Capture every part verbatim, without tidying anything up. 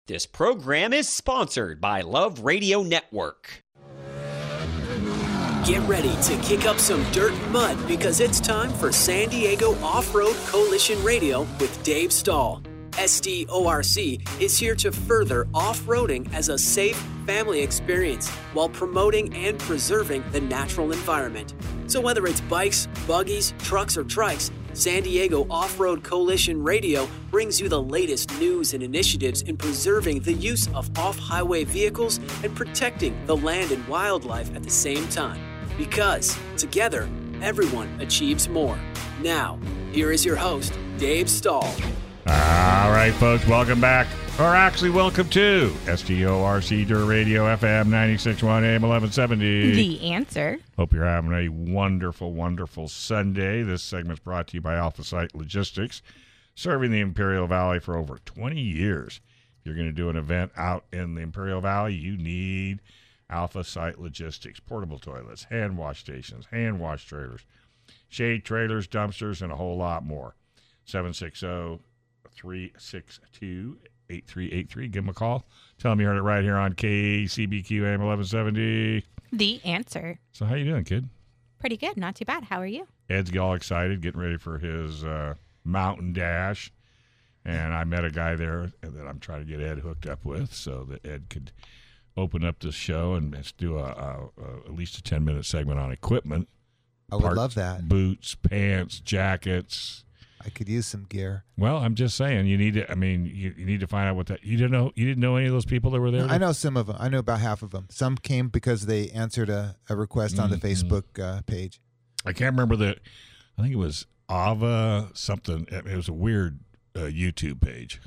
This program is sponsored by Love Radio Network. Get ready to kick up some dirt and mud because it's time for San Diego Off-Road Coalition Radio with Dave Stahl. S D O R C is here to further off-roading as a safe family experience while promoting and preserving the natural environment. So whether it's bikes, buggies, trucks, or trikes, San Diego Off-Road Coalition Radio brings you the latest news and initiatives in preserving the use of off-highway vehicles and protecting the land and wildlife at the same time. Because together, everyone achieves more. Now, here is your host, Dave Stahl. All right, folks, welcome back. Or actually, welcome to S T O R C Dirt Radio, F M ninety-six point one, A M eleven seventy. The Answer. Hope you're having a wonderful, wonderful Sunday. This segment's brought to you by Alpha Site Logistics, serving the Imperial Valley for over twenty years. If you're going to do an event out in the Imperial Valley, you need Alpha Site Logistics. Portable toilets, hand wash stations, hand wash trailers, shade trailers, dumpsters, and a whole lot more. seven six zero, three six two, eight three eight three. Give them a call. Tell them you heard it right here on K C B Q A M eleven seventy. The Answer. So how you doing, kid? Pretty good. Not too bad. How are you? Ed's all excited, getting ready for his uh, mountain dash. And I met a guy there that I'm trying to get Ed hooked up with so that Ed could open up this show and let's do a, a, a at least a ten-minute segment on equipment. I would Parts, love that. Boots, pants, jackets. I could use some gear. Well, I'm just saying, you need to. I mean, you, you need to find out what that. You didn't know. You didn't know any of those people that were there. I know some of them. I know about half of them. Some came because they answered a, a request on the Mm-hmm. Facebook uh, page. I can't remember the. I think it was Ava something. It was a weird uh, YouTube page.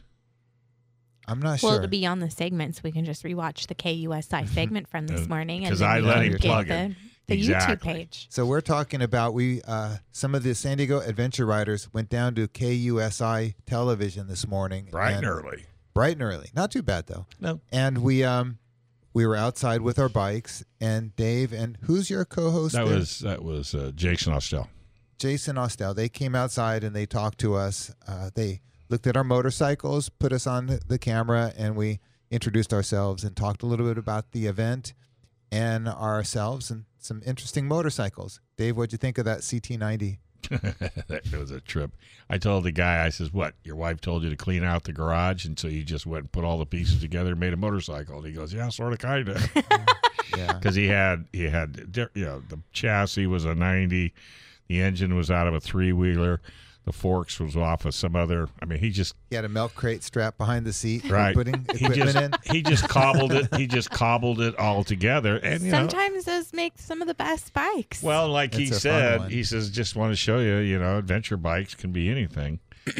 I'm not Well, sure. it'll be on the segment, so we can just rewatch the K U S I segment from this Uh, morning. 'cause and I then let we him can get plug the, it. the YouTube Exactly. page. So we're talking about we uh, some of the San Diego adventure riders went down to K U S I television this morning. Bright and and- early. Bright and early. Not too bad though. No. And we um we were outside with our bikes, and Dave and who's your co-host? That there? was that was uh, Jason Austell. Jason Austell. They came outside and they talked to us. Uh, they looked at our motorcycles, put us on the camera, and we introduced ourselves and talked a little bit about the event and ourselves and some interesting motorcycles. Dave, what'd you think of that C T ninety? That was a trip. I told the guy, I says, "What? Your wife told you to clean out the garage, and so you just went and put all the pieces together and made a motorcycle?" And he goes, "Yeah, sort of, kind of." Yeah. Because he had he had you know the chassis was a ninety, the engine was out of a three wheeler, the forks was off of some other. I mean, he just He had a milk crate strapped behind the seat for right. putting He equipment just in. he just cobbled it. He just cobbled it all together, and you know. Sometimes those make some of the best bikes. Well, like he It's a fun said, one. he says, just want to show you, you know, adventure bikes can be anything.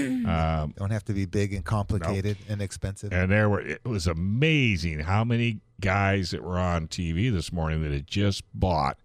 um, Don't have to be big and complicated and expensive. and there were, it was amazing how many guys that were on T V this morning that had just bought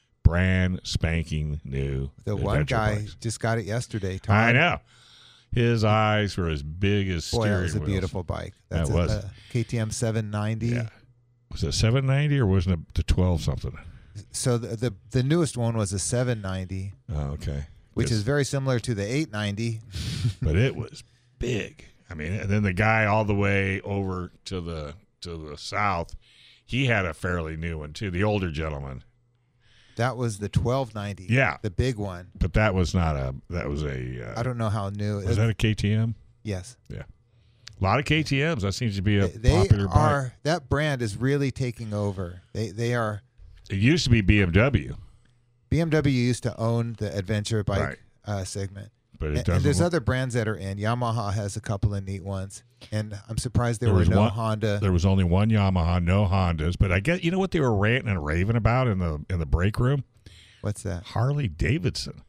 brand spanking new The one adventure guy bikes. just got it yesterday. Tom. I know. His eyes were as big as Boy, steering that was a wheels. beautiful bike. That That's was. a, a K T M seven ninety. Yeah. Was it seven ninety or wasn't it the twelve something? So the, the the newest one was a seven ninety, Oh, okay. which Yes. is very similar to the eight ninety. But it was big. I mean, and then the guy all the way over to the to the south, he had a fairly new one too. The older gentleman, That was the twelve ninety. Yeah. The big one. but that was not a. That was a. Uh, I don't know how new. was that a K T M? Yes. A lot of K T Ms. That seems to be a They popular bike. are, that brand is really taking over. They they are, It used to be B M W, B M W used to own the adventure bike Right. uh, segment. but it And, and doesn't. there's look- other brands that are in. Yamaha has a couple of neat ones. And I'm surprised there, There were was no one- Honda. There was only one Yamaha, no Hondas. But I guess you know what they were ranting and raving about in the in the break room. What's that? Harley Davidson.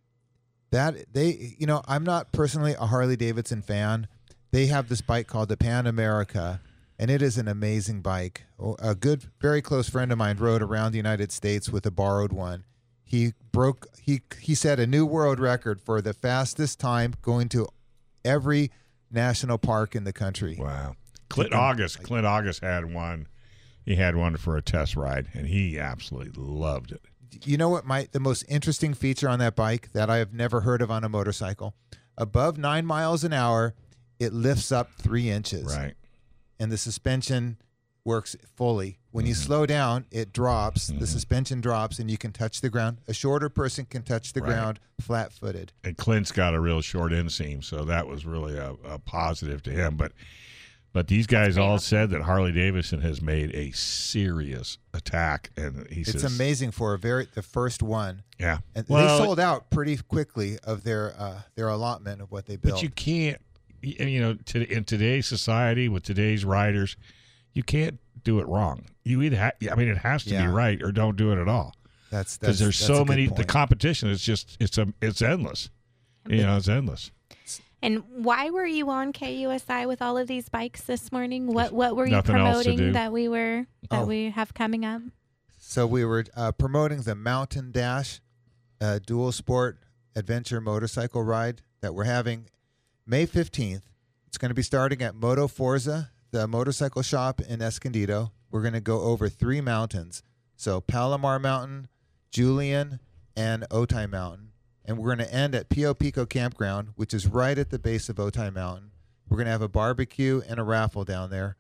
That they, you know, I'm not personally a Harley Davidson fan. They have this bike called the Pan America, and it is an amazing bike. A good, very close friend of mine rode around the United States with a borrowed one. He broke, he he set a new world record for the fastest time going to every national park in the country. Wow. Clint August. Clint August had one. He had one for a test ride, and he absolutely loved it. You know what? My the most interesting feature on that bike that I have never heard of on a motorcycle, above nine miles an hour, it lifts up three inches. Right. and the suspension works fully. When you slow down, it drops. The suspension drops, and you can touch the ground. A shorter person can touch the Right. ground flat-footed. And Clint's got a real short inseam, so that was really a, a positive to him. But but these guys all said that Harley Davidson has made a serious attack, and he It's says amazing for a very the first one. Yeah, And well, they sold out pretty quickly of their uh, their allotment of what they built. but you can't, y- you know, to, in today's society with today's riders, you can't do it wrong. You either, ha- I mean, it has to Yeah. be right or don't do it at all. That's Because that's there's that's so a good many. The point. competition is just it's a it's endless. You know, it's endless. And why were you on K U S I with all of these bikes this morning? What what were you Nothing else to do. promoting that we were that Oh. we have coming up? So we were uh, promoting the Mountain Dash uh, dual sport adventure motorcycle ride that we're having May fifteenth. It's going to be starting at Moto Forza, the motorcycle shop in Escondido. We're going to go over three mountains. So Palomar Mountain, Julian, and Otay Mountain. And we're going to end at Pio Pico Campground, which is right at the base of Otay Mountain. We're going to have a barbecue and a raffle down there.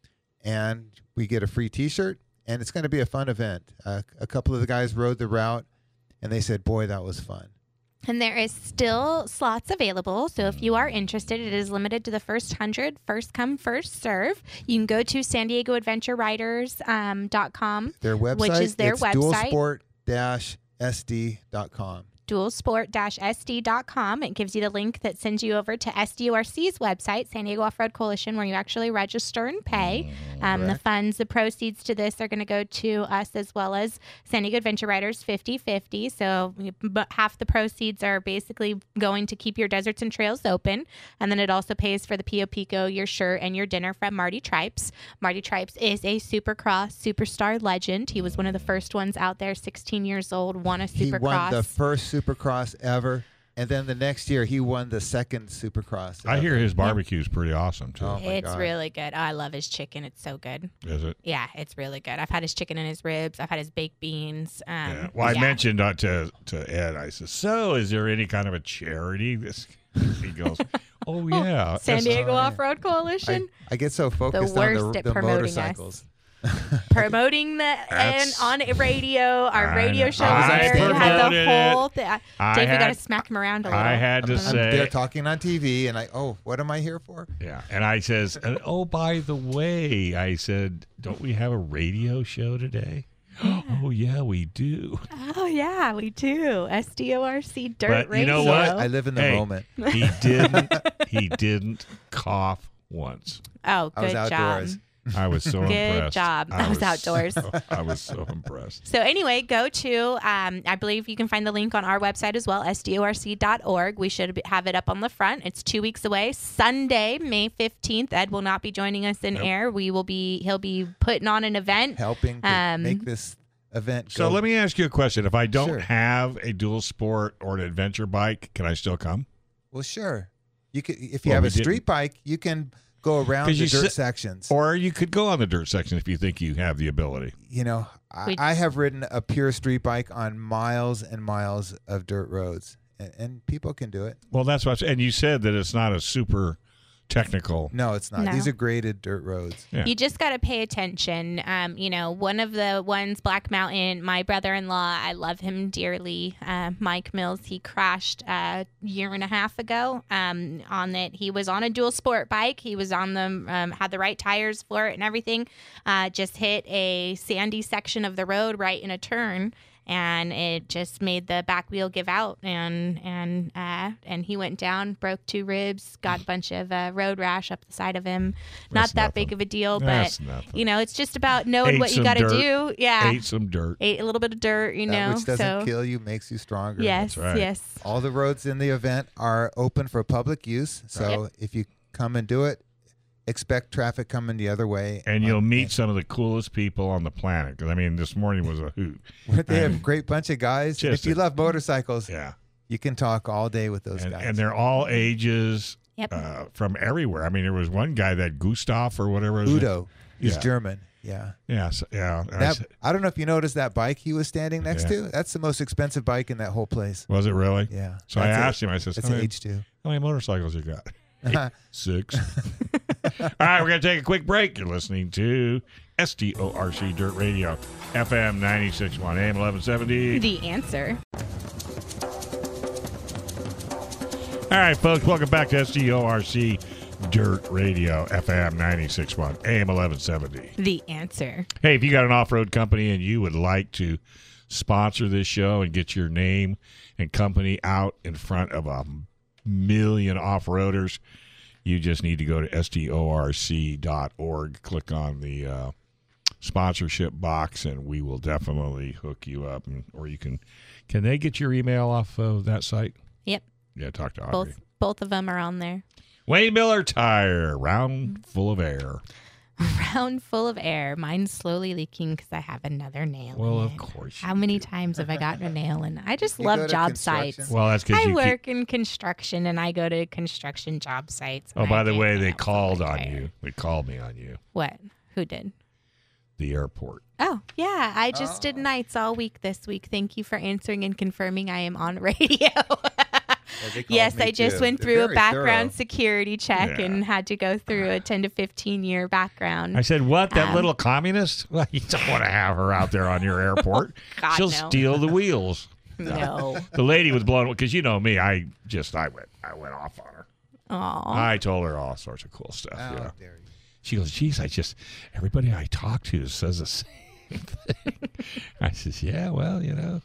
And we get a free T-shirt, and it's going to be a fun event. Uh, a couple of the guys rode the route, and they said, boy, that was fun. And there is still slots available. So if you are interested, it is limited to the first hundred, first come, first serve. You can go to san diego adventure riders dot com, Their website, which is their it's website. dualsport dash s d dot com. dualsport dash s d dot com. It gives you the link that sends you over to S D O R C's website, San Diego Off-Road Coalition, where you actually register and pay. Um, the correct. funds, the proceeds to this are going to go to us as well as San Diego Adventure Riders fifty-fifty. So we- but half the proceeds are basically going to keep your deserts and trails open. And then it also pays for the Pio Pico, your shirt, and your dinner from Marty Tripes. Marty Tripes is a Supercross superstar legend. He was one of the first ones out there, sixteen years old, won a He Supercross. won the first Supercross ever, and then the next year he won the second Supercross. I ever. hear his barbecue is pretty awesome too. Oh, my It's God. really good. I love his chicken. It's so good. Is it? Yeah, it's really good. I've had his chicken and his ribs. I've had his baked beans. Um, Yeah. Well, I yeah. mentioned uh, to to Ed. I said, "So, is there any kind of a charity?" This he goes, "Oh yeah, San That's- Diego Oh, yeah. Off-Road I, Coalition I get so focused on worst the, at the promoting us. motorcycles. promoting the and That's- on radio. Our I radio know. show I was there. You had promoted the it. whole thing. I Dave, you got to had- smack him around a little. I had to I'm say, there talking on T V, and I, oh, what am I here for? yeah." And I says, and, "Oh, by the way," I said, "Don't we have a radio show today?" Oh yeah, we do. Oh yeah, we do. S D O R C Dirt But you Radio. know what? I live in the Hey, moment. He didn't. He didn't cough once. Oh, I was good job. outdoors. I was so Good impressed. job. I That was outdoors. so- I was so impressed. So anyway, go to, um, I believe you can find the link on our website as well, S D O R C dot org. We should be- have it up on the front. It's two weeks away, Sunday, May fifteenth. Ed will not be joining us in Nope. air. We will be, he'll be putting on an event. Helping to Um, make this event So go. let me ask you a question. If I don't Sure. have a dual sport or an adventure bike, can I still come? Well, sure. You could, if you Well, have we a street didn't. bike, you can go around 'Cause the you dirt said- sections. Or you could go on the dirt section if you think you have the ability. you know, I, We- I have ridden a pure street bike on miles and miles of dirt roads, and, and people can do it. Well, that's what. And you said that it's not a super technical. No, it's not. No. These are graded dirt roads. Yeah. You just got to pay attention. Um, you know, one of the ones, Black Mountain, my brother-in-law, I love him dearly. Uh, Mike Mills, he crashed a year and a half ago. Um, on it, he was on a dual sport bike. He was on them, um, had the right tires for it and everything. Uh, just hit a sandy section of the road right in a turn. And it just made the back wheel give out, and and uh, and he went down, broke two ribs, got a bunch of uh, road rash up the side of him. That's Not that nothing. big of a deal, That's but nothing. you know, it's just about knowing Ate what you some got to dirt. do. Yeah, Ate some dirt. ate a little bit of dirt, you That know. which doesn't so kill you makes you stronger. yes, right. yes. All the roads in the event are open for public use. So if you come and do it, expect traffic coming the other way. And you'll Um, meet some of the coolest people on the planet. Because I mean, this morning was a hoot. They have a great bunch of guys. Just If you a- love motorcycles, Yeah, you can talk all day with those and, guys. and they're all ages Yep. uh, from everywhere. I mean, there was one guy that Gustav or whatever. his name- Udo. He's Yeah. German. Yeah. Yeah, so, yeah. And I That, said- I don't know if you noticed that bike he was standing next Yeah. to. That's the most expensive bike in that whole place. was it really? Yeah. So I That's a- asked him. I said, It's "How an many, H two. how many motorcycles you got?" Eight, six. All right, we're going to take a quick break. You're listening to S T O R C Dirt Radio, F M ninety-six point one, A M eleven seventy. The Answer. All right, folks, welcome back to S T O R C Dirt Radio, F M ninety-six point one, A M eleven seventy. The Answer. Hey, if you got an off-road company and you would like to sponsor this show and get your name and company out in front of a million off-roaders, you just need to go to S T O R C dot org, click on the uh, sponsorship box, and we will definitely hook you up. And, or you can, can they get your email off of that site? Yep. Yeah, talk to Audrey. Both both of them are on there. Wayne Miller Tire, round full of air. Round full of air. Mine's slowly leaking because I have another nail. Well, in of it. course. How you many do. times have I gotten a nail in? I just You go love to job construction? sites. Well, that's because I you work keep. in construction and I go to construction job sites. Oh, and by I the get way, they nails called all the on time. you. They called me on you. What? Who did? The airport. Oh, yeah. I just did Oh. nights all week this week. Thank you for answering and confirming I am on radio. Yeah, they called Yes, me I just too. went They're through a very background thorough. security check Yeah. and had to go through a ten to fifteen year background. I said, what? That Um, little communist? Well, you don't want to have her out there on your airport. God, She'll no. steal the wheels. No. The lady was blown because you know me. I just I went I went off on her. Aw. I told her all sorts of cool stuff. How you know. dare you. She goes, geez, I just everybody I talk to says the same thing. I says, yeah, well, you know.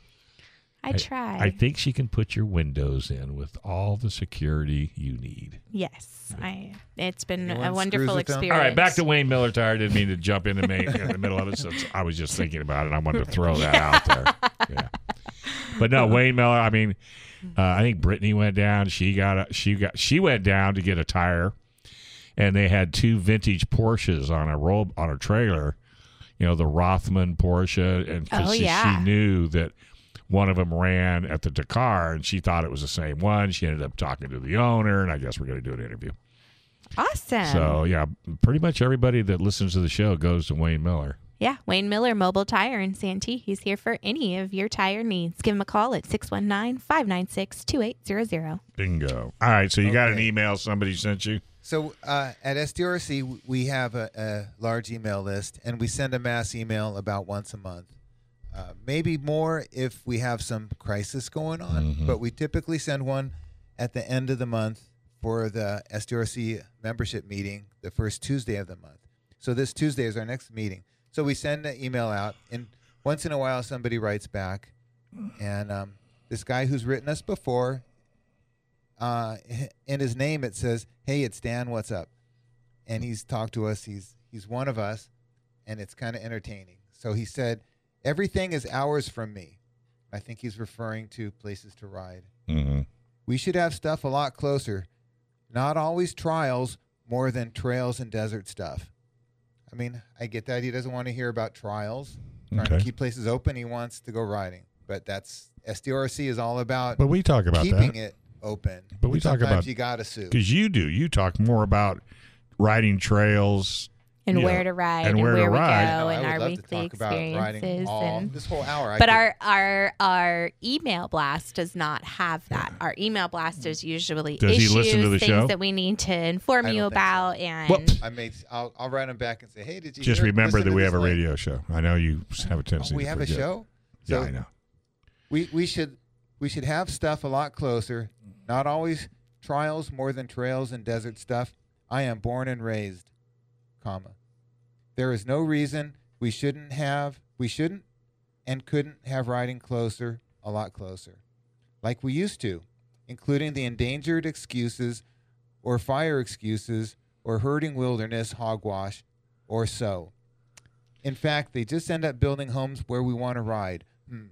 I tried. I think she can put your windows in with all the security you need. Yes, I. It's been Anyone a wonderful screws with them? experience. All right, back to Wayne Miller Tire. Didn't mean to jump in the, main, in the middle of it since I was just thinking about it. I wanted to throw that out there. Yeah. But no, Wayne Miller. I mean, uh, I think Brittany went down. She got a, she got she went down to get a tire, and they had two vintage Porsches on a roll on a trailer. You know, the Rothman Porsche, and 'cause Oh, she, yeah. she knew that one of them ran at the Dakar, and she thought it was the same one. She ended up talking to the owner, and I guess we're going to do an interview. Awesome. So, yeah, pretty much everybody that listens to the show goes to Wayne Miller. Yeah, Wayne Miller Mobile Tire in Santee. He's here for any of your tire needs. Give him a call at six one nine, five nine six, two eight zero zero. Bingo. All right, so you got an Okay. email somebody sent you? So uh, at S T R C, we have a, a large email list, and we send a mass email about once a month. Uh, maybe more if we have some crisis going on, Mhm. but we typically send one at the end of the month for the S T R C membership meeting, the first Tuesday of the month. So this Tuesday is our next meeting. So we send an email out, and once in a while somebody writes back, and um, this guy who's written us before, uh, in his name it says, "Hey, it's Dan. What's up?" And he's talked to us. He's he's one of us, and it's kind of entertaining. So he said, "Everything is hours from me." I think he's referring to places to ride. Mm-hmm. We should have stuff a lot closer. Not always trials, more than trails and desert stuff. I mean, I get that he doesn't want to hear about trials. Trying Okay. to keep places open, he wants to go riding. But that's S D R C is all about But we talk about keeping that. it open. But we talk Sometimes about- you got to sue. Because you do. You talk more about riding trails. And Yeah. where to ride And and, where where, to we ride. go I and would our love to weekly talk about riding experiences. all, And this whole hour. I but could- our our our email blast does not have that. Our email blast is usually Does he issues, listen to the things show? that we need to inform I you don't think so. about, and Well, I made. I'll, I'll write him back and say, "Hey, did you just hear- remember listen that to we this have a link? radio show. I know you have a Oh, tendency we to have a forget. show. Yeah, So I know. we we should we should have stuff a lot closer. Not always trials, more than trails and desert stuff. I am born and raised, comma. There is no reason we shouldn't have we shouldn't and couldn't have riding closer, a lot closer, like we used to, including the endangered excuses, or fire excuses, or herding wilderness hogwash, or so. In fact, they just end up building homes where we want to ride. Hmm.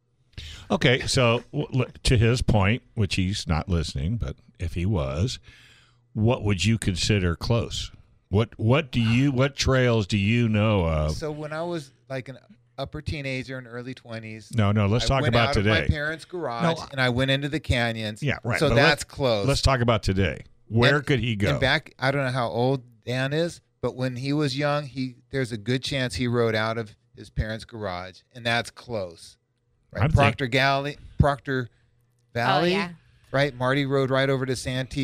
Okay, so w- l- to his point, which he's not listening, but if he was, what would you consider close? What what do you what trails do you know of? So when I was like an upper teenager in early twenties, No, no. Let's I talk went about out today. of my parents' garage No, and I went into the canyons. Yeah, right, So but that's let- close. Let's talk about today. Where And- could he go? And back, I don't know how old Dan is, but when he was young, he there's a good chance he rode out of his parents' garage, and that's close. Right, I'm Proctor Galley, Proctor oh Valley. yeah, Right, Marty rode right over to Santee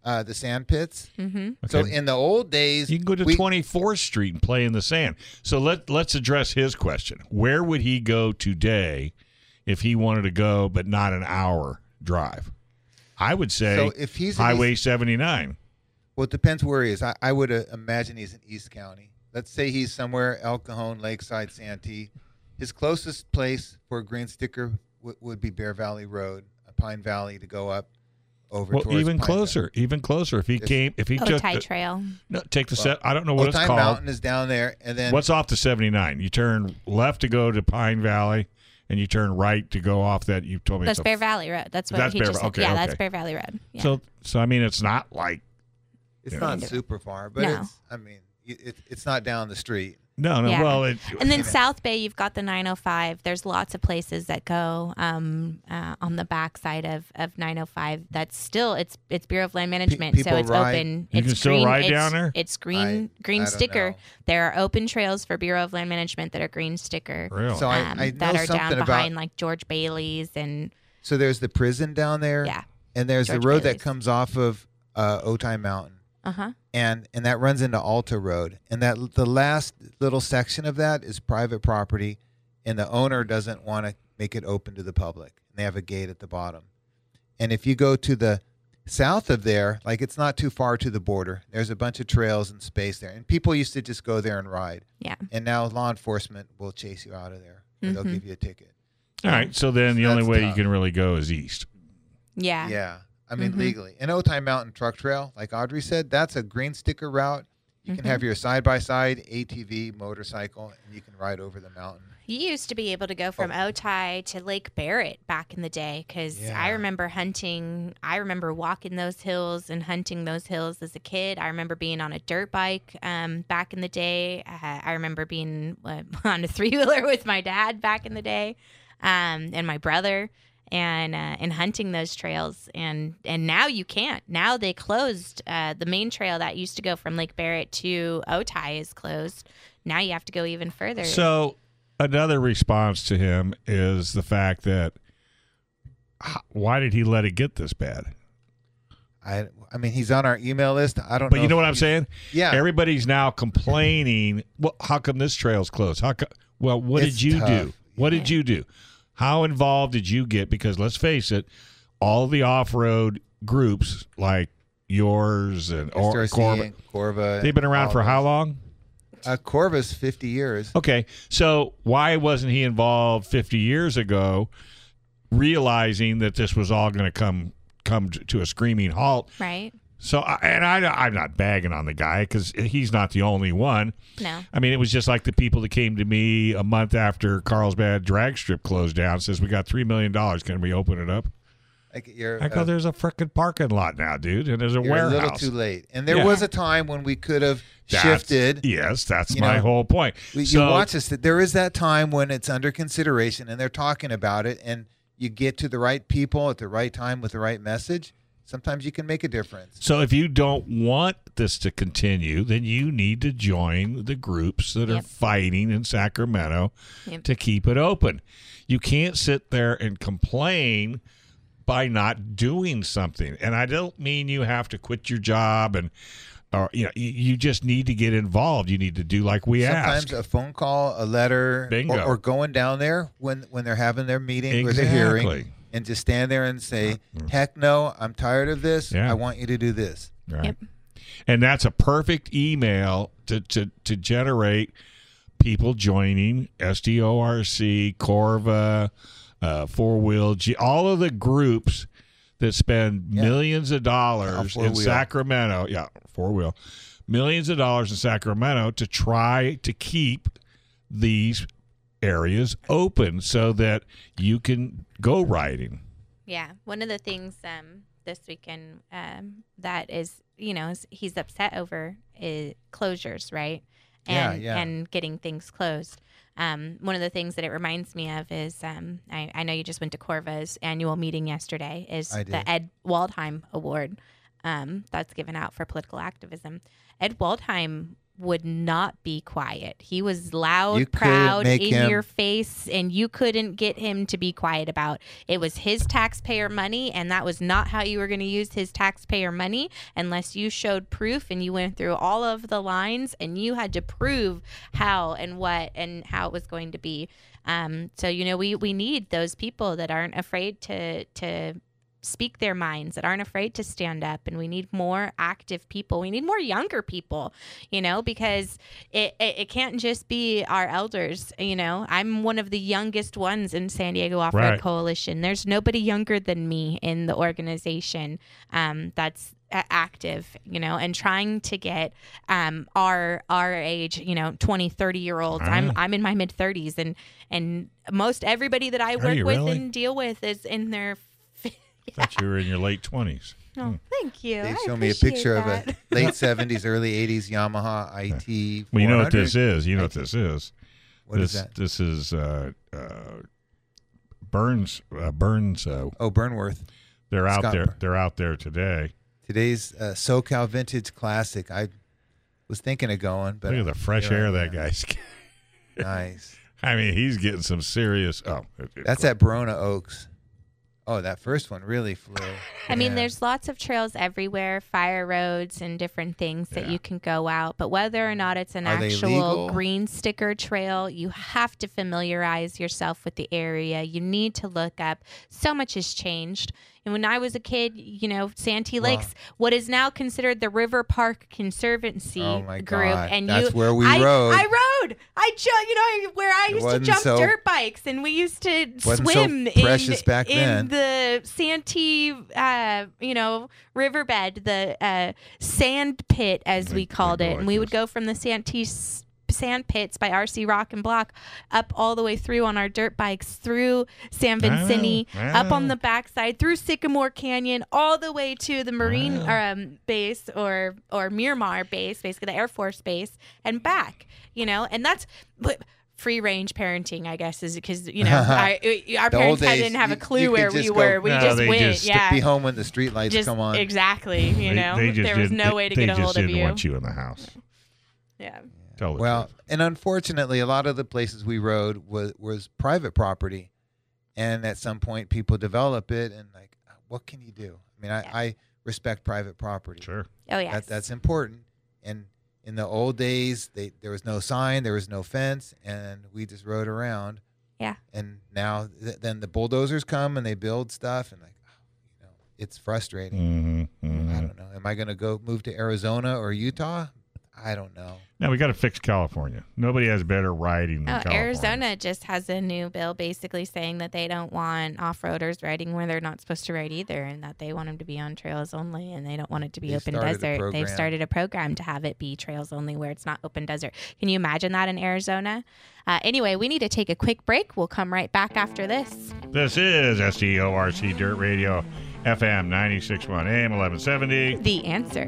uh, the sand pits. Mm-hmm. So Okay. in the old days, You can go to we- twenty-fourth Street and play in the sand. So let let's address his question. Where would he go today if he wanted to go, but not an hour drive? I would say So if he's in Highway East- seventy-nine. Well, it depends where he is. I, I would uh, imagine he's in East County. Let's say he's somewhere El Cajon, Lakeside, Santee. His closest place for a green sticker w- would be Bear Valley Road, uh, Pine Valley, to go up over Well, towards even Pine closer, even closer. If he Yes. came, if he took Otay the, Trail. no, take the Well, set. I don't know what Valley. it's Otay called. Mountain is down there, and then What's off the seventy-nine? You turn left to go to Pine Valley, and you turn right to go off that. You told me That's it's a- Bear Valley Road. That's what That's he Bear just Va- said. okay, yeah, okay. that's Bear Valley Road. Yeah. So, so I mean, it's not like it's Yeah. not super far, but No. it's. I mean, it, it, it's not down the street. no, no. Yeah. Well, it, And then Yeah. South Bay, you've got the nine oh five. There's lots of places that go um, uh, on the backside of, of nine oh five. That's still it's it's Bureau of Land Management, so people it's ride- open. You it's can still green, ride it's, down there? It's green I- green I don't sticker. know. There are open trails for Bureau of Land Management that are green sticker. really. So I, um, I know that are something down about. behind like George Bailey's and So there's the prison down there, yeah, and there's George the road Bailey's. that comes off of uh, Otay Mountain. uh huh. and and that runs into Alta Road, and that the last little section of that is private property, and the owner doesn't want to make it open to the public, and they have a gate at the bottom. And if you go to the south of there, like it's not too far to the border, there's a bunch of trails and space there, and people used to just go there and ride. Yeah. And now law enforcement will chase you out of there, or they'll Mhm. give you a ticket. All right. So then the That's only way you tough. can really go is east. Yeah. Yeah. I mean, Mhm. legally. And Otay Mountain Truck Trail, like Audrey said, that's a green sticker route. You can Mhm. have your side by side, A T V, motorcycle, and you can ride over the mountain. You used to be able to go from Otay to Lake Barrett back in the day because Yeah. I remember hunting. I remember walking those hills and hunting those hills as a kid. I remember being on a dirt bike um, back in the day. Uh, I remember being uh, on a three wheeler with my dad back in the day um, and my brother. And uh, and hunting those trails, and and now you can't. Now they closed uh, the main trail that used to go from Lake Barrett to Otay is closed. Now you have to go even further. So another response to him is the fact that h- why did he let it get this bad? I I mean, he's on our email list. I don't But know. you know if what I'm he- saying? Yeah. Everybody's now complaining. Well, how come this trail's closed? How co- well, what It's did you tough. do? What did you do? How involved did you get? Because let's face it, all the off-road groups like yours and or S R C Corva, and Corva. they've been around all for how those. long? Uh, Corva's fifty years. Okay, so why wasn't he involved fifty years ago, realizing that this was all going to come come to to a screaming halt? right? So, I- and I, I'm not bagging on the guy because he's not the only one. No. I mean, it was just like the people that came to me a month after Carlsbad drag strip closed down. Says we got three million dollars. Can we open it up? Like you're, I go, uh, there's a frickin' parking lot now, dude, and there's a you're a little warehouse. too late. And there Yeah. was a time when we could have That's- shifted. Yes, that's You my know, whole point. We- so, you watch this. There is that time when it's under consideration and they're talking about it, and you get to the right people at the right time with the right message. Sometimes you can make a difference. So if you don't want this to continue, then you need to join the groups that are Yep. fighting in Sacramento Yep. to keep it open. You can't sit there and complain by not doing something. And I don't mean you have to quit your job and or you know, you, you just need to get involved. You need to do like we Sometimes ask. a phone call, a letter, Bingo. or, or going down there when when they're having their meeting or their hearing, Exactly. and just stand there and say, "Heck no, I'm tired of this. Yeah. I want you to do this." Right. Yep. And that's a perfect email to, to, to generate people joining S D O R C, Corva, uh, Four Wheel, G, all of the groups that spend Yeah. millions of Uh, dollars Four in Wheel. Sacramento. Yeah, Four Wheel. Millions of dollars in Sacramento to try to keep these areas open so that you can go riding. Yeah, one of the things um, this weekend um, that is, you know, is he's upset over is closures, right? Yeah, And yeah. and getting things closed. Um, one of the things that it reminds me of is um, I, I know you just went to Corva's annual meeting yesterday. Is I did. the Ed Waldheim Award um, that's given out for political activism. Ed Waldheim would not be quiet. He was loud, You couldn't proud, make in him- your face, and you couldn't get him to be quiet about. It was his taxpayer money, and that was not how you were going to use his taxpayer money unless you showed proof and you went through all of the lines and you had to prove how and what and how it was going to be. Um, so, you know, we, we need those people that aren't afraid to to speak their minds, that aren't afraid to stand up, and we need more active people. We need more younger people, you know, because it, it, it can't just be our elders. You know, I'm one of the youngest ones in San Diego Off-Road Right. Coalition. There's nobody younger than me in the organization um, that's a- active, you know, and trying to get um, our our age, you know, twenty, thirty year olds. I'm Ah. I'm in my mid thirties, and and most everybody that I Are work you with really? and deal with is in their I thought you were in your late twenties. Oh, thank you. They I show me a appreciate picture that. of a late seventies, early eighties Yamaha I T. Well, you know what four hundred. this is. You know what this is. What this, is that? This is uh, uh, Burns. Uh, Burns. Uh, Oh, Burnworth. they're out Scott there. Burns. They're out there today. Today's uh, SoCal Vintage Classic. I was thinking of going, but Look at the fresh here I air that am. guy's. Nice. I mean, he's getting some serious. Oh, That's at Barona Oaks. Oh, that first one really flew. I mean, Yeah. there's lots of trails everywhere, fire roads and different things that Yeah. you can go out. But whether or not it's an Are they actual legal? green sticker trail, you have to familiarize yourself with the area. You need to look up. So much has changed. And when I was a kid, you know, Santee Wow. Lakes, what is now considered the River Park Conservancy Oh, my group, God. and That's you, where we I, rode. I rode. I ju- you know, where I It used to wasn't jump so- dirt bikes, and we used to Wasn't so swim precious in, back in then. the Santee, uh, you know, riverbed, the uh, sand pit, as They- we they called go it, like and we would this. go from the Santee s- sand pits by R C Rock and Block up all the way through on our dirt bikes through San Vincini, Wow, up on wow. the backside through Sycamore Canyon, all the way to the Marine um, base or or Miramar base, basically the Air Force base, and back. You know, and that's but free range parenting, I guess, is because you know our, our The old parents had- days, didn't have you- a clue you could where we just were. go- We No, just they went, just yeah. Be home when the street lights Just come on. exactly, you They- know, they just there was didn't- no way to they get a just hold of didn't you. want you in the house. Yeah. Tell the Well, truth. and unfortunately, a lot of the places we rode was was private property, and at some point, people develop it, and like, what can you do? I mean, I, Yeah. I respect private property. Sure. Oh yes. That, that's important. And in the old days, they there was no sign, there was no fence, and we just rode around. Yeah. And now, th- then the bulldozers come and they build stuff, and like, you know, it's frustrating. Mm-hmm, I don't know. Am I going to go move to Arizona or Utah? I don't know. Now we got to fix California. Nobody has better riding than Oh, California. Arizona just has a new bill basically saying that they don't want off-roaders riding where they're not supposed to ride either, and that they want them to be on trails only, and they don't want it to be They open started a desert. They've program. started a program to have it be trails only where it's not open desert. Can you imagine that in Arizona? Uh, anyway, we need to take a quick break. We'll come right back after this. This is S D O R C Dirt Radio, F M ninety-six point one, A M eleven seventy. The answer.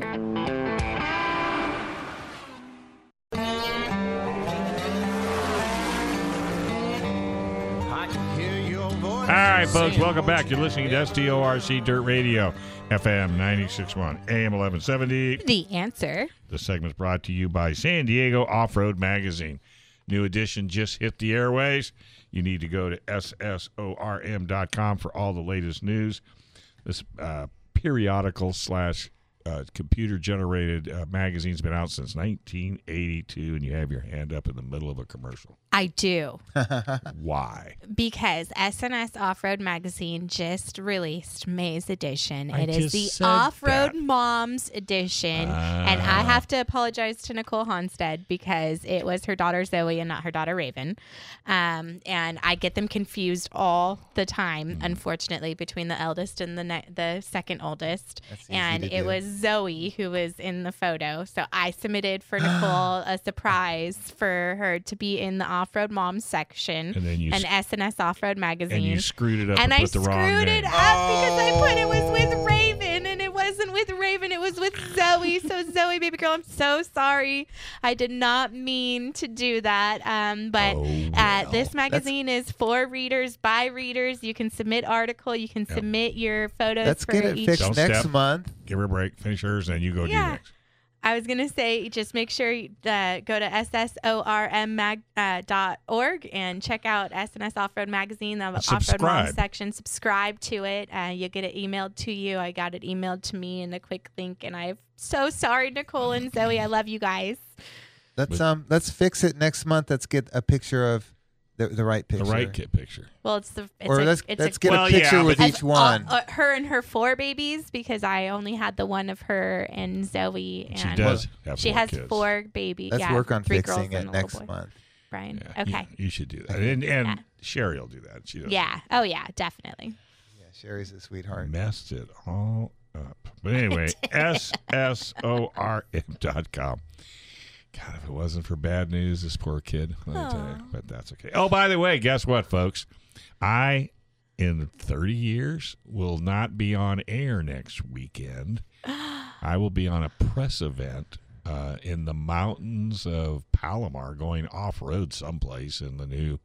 All right, folks, welcome back. You're listening to S D O R C Dirt Radio, F M ninety-six point one, A M eleven seventy. The answer. The segment's brought to you by San Diego Off-Road Magazine. New edition just hit the airways. You need to go to S S O R M dot com for all the latest news. This uh, periodical slash uh, computer-generated uh, magazine's been out since nineteen eighty-two, and you have your hand up in the middle of a commercial. I do. Why? Because S N S Off-Road Magazine just released May's edition. I It is just the said Off-Road that. Moms edition. and I Ah. have to apologize to Nicole Honstead because it was her daughter Zoe and not her daughter Raven. Um, and I get them confused all the time, Mm. unfortunately, between the eldest and the ne- the second oldest. That's easy And to it do. was Zoe who was in the photo. So I submitted for Nicole a surprise for her to be in the Off-Road Moms section And then you an s- S N S Off-Road Magazine. and you screwed it up And and, I put the wrong screwed name. it up because I put it was with Raven, and it wasn't with Raven. It was with Zoe. So Zoe, baby girl, I'm so sorry. I did not mean to do that. Um, but Oh, uh, well. this magazine is for readers, by readers. You can submit article. You can Yep. submit your photos Let's for get it each. fixed Don't next step. month. Give her a break, finish hers, and you go Yeah. do next. I was gonna say, just make sure you uh, go to S S O R M mag uh, dot org and check out S N S Off-Road Magazine, the Off-Road Mom Subscribe. section. Subscribe to it. Uh, you'll get it emailed to you. I got it emailed to me in a quick link, and I'm so sorry, Nicole and Zoe. I love you guys. Let's um let's fix it next month. Let's get a picture of the the right picture. The right kid picture. Well, it's the it's Or a, let's it's let's a, get Well, a picture yeah, with but- each Of all- one. uh, her and her four babies, because I only had the one of her and Zoe. And She does have She four has kids. four babies. Let's yeah, work on three fixing girls and it a little next boy. month. Brian. Yeah, Okay. You, you should do that. And, and Yeah. Sherry will do that. She does. Yeah. Oh yeah, definitely. Yeah, Sherry's a sweetheart. Messed it all up. But anyway, S S O R M dot com. God, if it wasn't for bad news, this poor kid, let me tell you. Aw. But that's okay. Oh, by the way, guess what, folks? I, in thirty years, will not be on air next weekend. I will be on a press event uh, in the mountains of Palomar, going off-road someplace in the new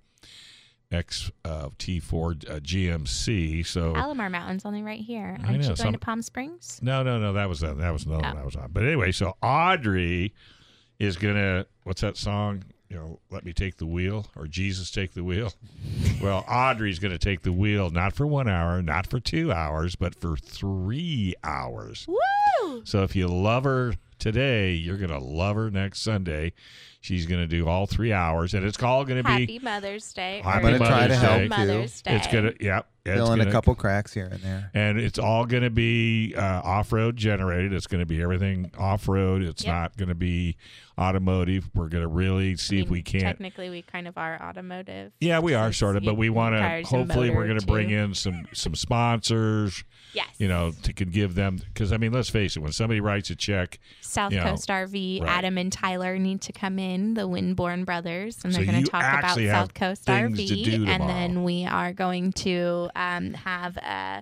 X uh, T four uh, G M C. So Palomar Mountain's only right here. I Aren't know, you going some- to Palm Springs? No, no, no. That was that. That was another Oh. one I was on. But anyway, so Audrey is gonna. What's that song? You know, let me take the wheel, or Jesus take the wheel. Well, Audrey's gonna take the wheel, not for one hour, not for two hours, but for three hours. Woo! So if you love her today, you're gonna love her next Sunday. She's gonna do all three hours, and it's all gonna be. Happy Mother's Day. I'm or gonna try to Happy help, too. Mother's Day. It's gonna. Yep. It's Fill in a gonna- couple cracks here and there. And it's all going to be uh, off-road generated. It's going to be everything off-road. It's Yep. not going to be automotive. We're going to really see I if mean, we can't. Technically, we kind of are automotive. Yeah, we are since sort of, but it we want to. requires a Hopefully, we're motor, going to bring too. in some some sponsors. Yes. You know, to could give them, because I mean, let's face it. When somebody writes a check, South you know, Coast R V, right. Adam and Tyler need to come in, the Winborn brothers, and So they're going you to talk about actually have South Coast things R to V. do And tomorrow. then we are going to um, have a,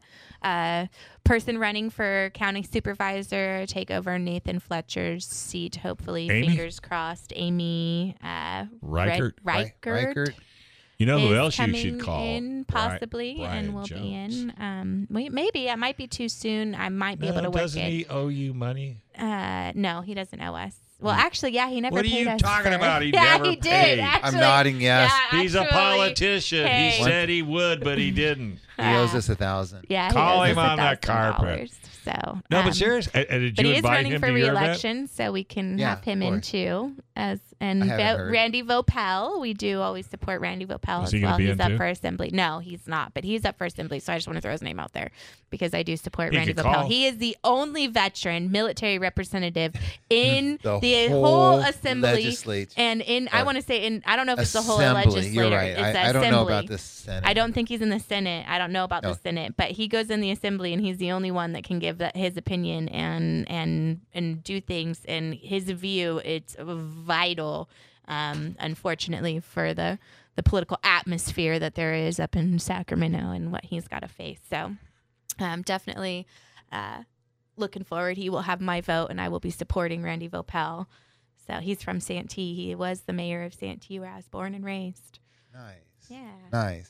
a person running for county supervisor take over Nathan Fletcher's seat, hopefully. Amy? Fingers crossed. Amy uh, Reichert? Red- Reichert. Reichert. you know who is else you coming should call? in Bri- possibly, Brian and will Jones. be in. Um, we, maybe it might be too soon. I might be No, able to work doesn't it. he owe you money? Uh, no, he doesn't owe us. Well, actually, yeah, he never What are paid you us. talking for- about? He yeah, never he did. paid. I'm Actually. nodding yes. Yeah, He's a actually, politician. hey. He said he would, but he didn't. He owes us a thousand. Yeah, Call he owes him us on that one thousand carpet. dollars, So No, um, but serious. And, and did But you he is invite running him for to your event? re-election, so we can Yeah, have him of in course. too. As and I haven't Vo- heard. Randy Vopel, we do always support Randy Vopel Is as he gonna well. be He's in up too? for assembly. No, he's not, but he's up for assembly. So I just want to throw his name out there because I do support He Randy could Vopel. call. He is the only veteran military representative in The the, whole whole assembly. legislature. And in, I Uh, want to say, in, I don't know if it's the whole Assembly. legislature. You're right. It's I, the I don't know assembly. about the Senate. I don't think he's in the Senate. I don't know about No. the Senate, but he goes in the Assembly, and he's the only one that can give that, his opinion and and and do things. And his view, it's vital. Um, unfortunately, for the the political atmosphere that there is up in Sacramento and what he's got to face. So, um, definitely uh, looking forward. He will have my vote, and I will be supporting Randy Vopel. So he's from Santee. He was the mayor of Santee, where I was born and raised. Nice. Yeah. Nice.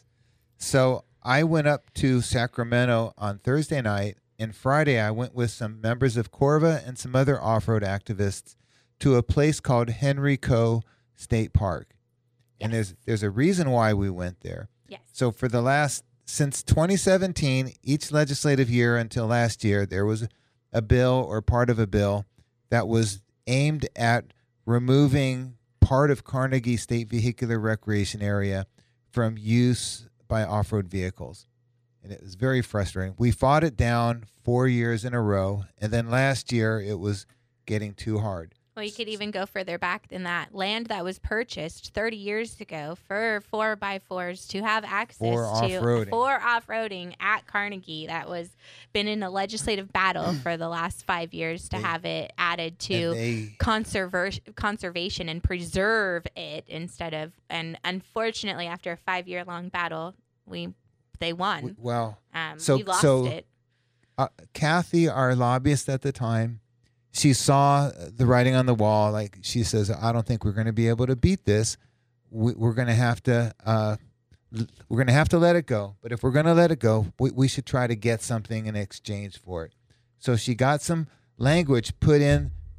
So I went up to Sacramento on Thursday night, and Friday I went with some members of Corva and some other off-road activists to a place called Henry Coe State Park. And there's there's a reason why we went there. Yes. So for the last since twenty seventeen, each legislative year until last year, there was a bill or part of a bill that was aimed at removing part of Carnegie State Vehicular Recreation Area from use by off-road vehicles. And it was very frustrating. We fought it down four years in a row, and then last year it was getting too hard. Well, you could even go further back than that. Land that was purchased thirty years ago for four by fours to have access For to off-roading. for off-roading at Carnegie. That was been in a legislative battle for the last five years to They- have it added And to they, conserver- conservation and preserve it instead of. And unfortunately, after a five-year-long battle, we they won. well, Um, so- we lost so- it. uh, Kathy, our lobbyist at the time, she saw the writing on the wall. Like she says, I don't think we're going to be able to beat this. We, we're going to have to, uh, l- we're going to have to let it go. But if we're going to let it go, we, we should try to get something in exchange for it. So she got some language put in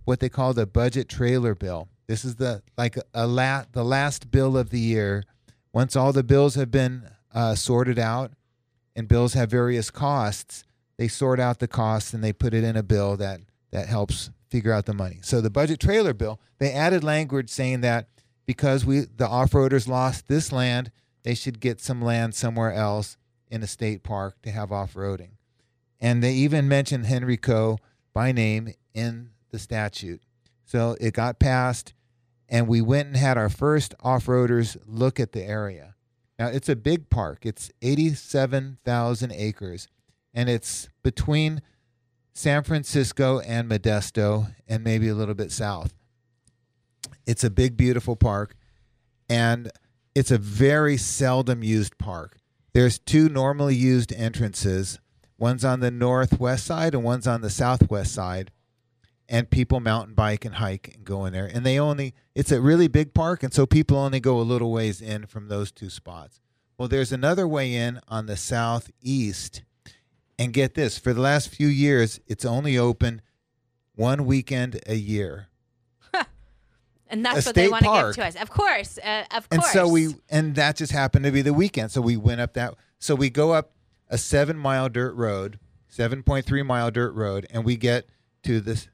what they call the budget trailer bill. This is the like a la- the last bill of the year. Once all the bills have been uh, sorted out, and bills have various costs, they sort out the costs and they put it in a bill that that helps figure out the money. So the budget trailer bill, they added language saying that because we the off-roaders lost this land, they should get some land somewhere else in a state park to have off-roading. And they even mentioned Henrico by name in the statute. So it got passed, and we went and had our first off-roaders look at the area. Now, it's a big park. It's eighty-seven thousand acres, and it's between San Francisco and Modesto and maybe a little bit south. It's a big, beautiful park, and it's a very seldom used park. There's two normally used entrances. One's on the northwest side and one's on the southwest side. And people mountain bike and hike and go in there. And they only, it's a really big park, and so people only go a little ways in from those two spots. Well, there's another way in on the southeast. And get this, for the last few years, it's only open one weekend a year. And that's A what they state want to park. give to us. Of course. Uh, of And course. so we, and that just happened to be the weekend. So we went up that, so we go up a seven mile dirt road, seven point three mile dirt road, and we get to this,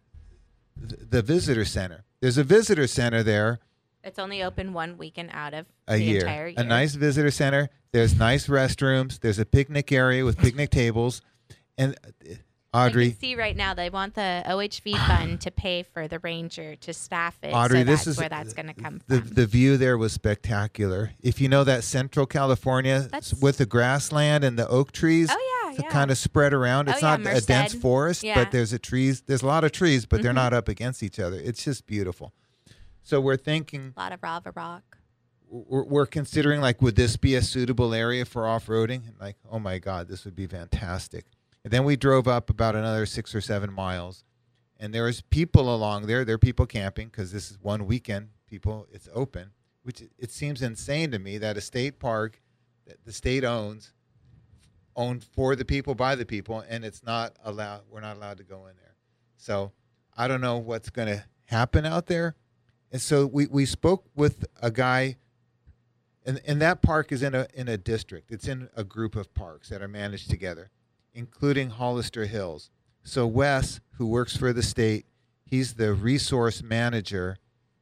the visitor center. There's a visitor center there It's only open one weekend out of a the year. entire year. A nice visitor center. There's nice restrooms. There's a picnic area with picnic tables. And uh, I Audrey, can see right now they want the O H V fund to pay for the ranger to staff it. Audrey, so this that's is where that's going to come the from. the view there was spectacular. If you know that Central California That's- with the grassland and the oak trees, Oh, yeah, to yeah. kind of spread around. It's Oh, yeah, not a dense Merced. forest, Yeah. but there's a trees. There's a lot of trees, but they're Mhm. not up against each other. It's just beautiful. So we're thinking, A lot of lava rock. we're, we're considering like, would this be a suitable area for off-roading? And like, oh my God, this would be fantastic. And then we drove up about another six or seven miles, and there was people along there. There are people camping because this is one weekend. People, it's open, which it seems insane to me that a state park that the state owns, owned for the people by the people, and it's not allowed. We're not allowed to go in there. So I don't know what's going to happen out there. And so we, we spoke with a guy, and, and that park is in a in a district. It's in a group of parks that are managed together, including Hollister Hills. So Wes, who works for the state, he's the resource manager.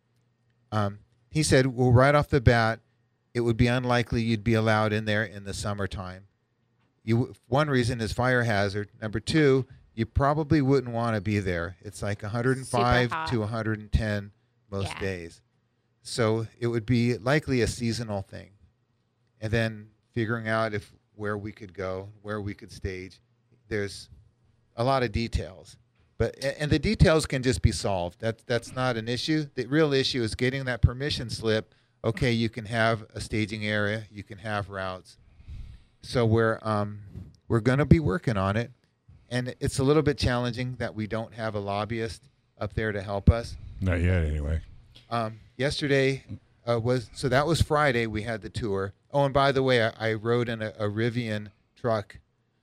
Um, he said, well, right off the bat, it would be unlikely you'd be allowed in there in the summertime. You, one reason is fire hazard. Number two, you probably wouldn't want to be there. It's like one hundred five Super hot. to one hundred ten most Yeah. days. So it would be likely a seasonal thing. And then figuring out if where we could go, where we could stage. There's a lot of details. But and the details can just be solved. That's that's not an issue. The real issue is getting that permission slip. Okay, you can have a staging area, you can have routes. So we're um we're going to be working on it, and it's a little bit challenging that we don't have a lobbyist up there to help us. Not yet, anyway. Um, yesterday uh, was so that was Friday. We had the tour. Oh, and by the way, I, I rode in a, a Rivian truck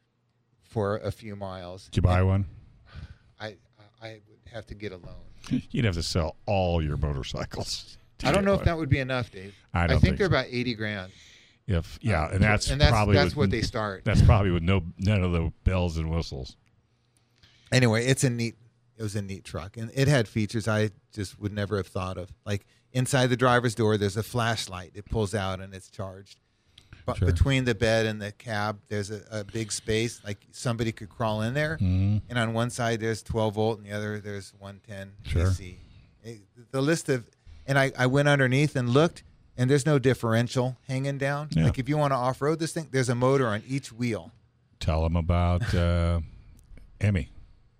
for a few miles. Did you buy one? I I would have to get a loan. You'd have to sell all your motorcycles. to I don't get know if one. that would be enough, Dave. I don't think, think they're so. about eighty grand. If yeah, and that's, and that's probably that's with, what they start. That's probably with no none of the bells and whistles. Anyway, it's a neat. It was a neat truck, and it had features I just would never have thought of. Like inside the driver's door, there's a flashlight. It pulls out and it's charged. But Sure. between the bed and the cab, there's a, a big space. Like somebody could crawl in there. Mhm. And on one side there's twelve volt, and the other there's one ten Sure. A C. It- the list of, and I, I went underneath and looked, and there's no differential hanging down. Yeah. Like if you want to off road this thing, there's a motor on each wheel. Tell them about uh, Emmy.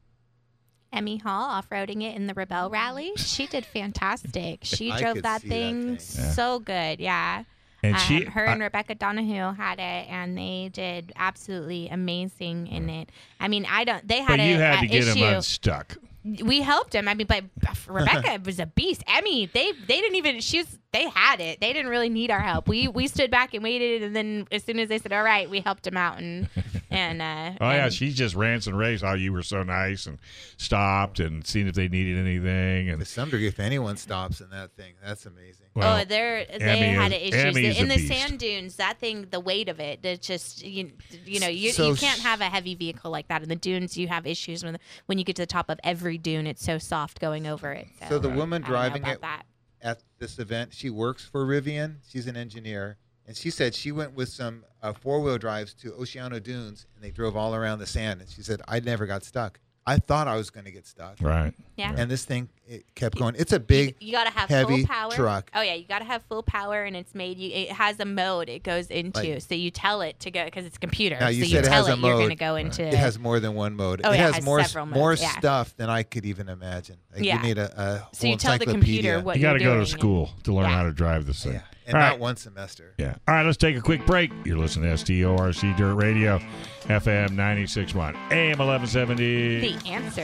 Emmy Hall off-roading it in the Rebel Rally. She did fantastic. She I drove could that see that thing, thing. Yeah. so good. Yeah. And Um, she, her and I- Rebecca Donahue had it, and they did absolutely amazing in it. I mean, I don't. They had but a, you had a to get issue. him unstuck. We helped him. I mean, but Rebecca was a beast. Emmy, they they didn't even. She was they had it. They didn't really need our help. We we stood back and waited, and then as soon as they said, "All right," we helped them out, and and uh, Oh, yeah, and- she just rants and raves how you were so nice and stopped and seen if they needed anything. To And some degree, if anyone stops in that thing, that's amazing. well, oh, they're they Emmy had is- issues Emmy is in a the beast. sand dunes. That thing, the weight of it, it's just you you know you So you can't sh- have a heavy vehicle like that in the dunes. You have issues when when you get to the top of every dune. It's so soft going over it. So, So the woman I don't know driving about it that. at this event, she works for Rivian. She's an engineer, and she said she went with some uh, four-wheel drives to Oceano Dunes, and they drove all around the sand. And she said, "I never got stuck. I thought I was going to get stuck." right. Yeah. And this thing, it kept going. It's a big, You, you got to have heavy full power. truck. Oh yeah, you got to have full power, and it's made you. It has a mode it goes into, Like- so you tell it to go because it's a computer. Now, you so said you it tell has a it you're going to mode. go into. It has more than one mode. Oh, it yeah, it has, has more several more modes, yeah. stuff than I could even imagine. Like, Yeah. You need a, a So whole you tell the encyclopedia. computer what You got to you're go doing to school to learn Yeah. how to drive this thing. Yeah, and All not right. one semester. Yeah. All right, let's take a quick break. You're listening to S T O R C Dirt Radio, F M ninety-six point one, A M eleven seventy. The answer.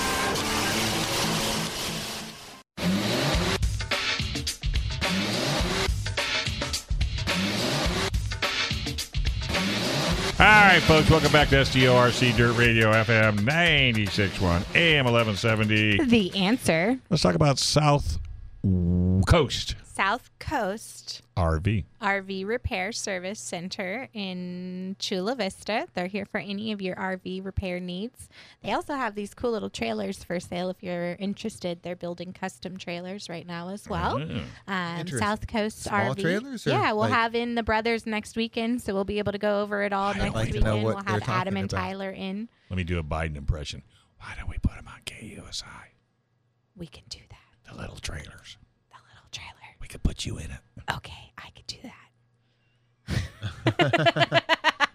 All right, folks, welcome back to S T O R C Dirt Radio, F M ninety-six point one, A M eleven seventy. The answer. Let's talk about South Coast South Coast R V. R V Repair Service Center in Chula Vista. They're here for any of your R V repair needs. They also have these cool little trailers for sale if you're interested. They're building custom trailers right now as well. Oh. Um, Interesting. South Coast Small R V. trailers or Yeah, we'll like- have in the brothers next weekend, so we'll be able to go over it all I'd next like to weekend. know what We'll they're have Adam talking and about. Tyler in. Let me do a Biden impression. Why don't we put them on K U S I? We can do that. The little trailers. The little trailer. We could put you in it. Okay, I could do that.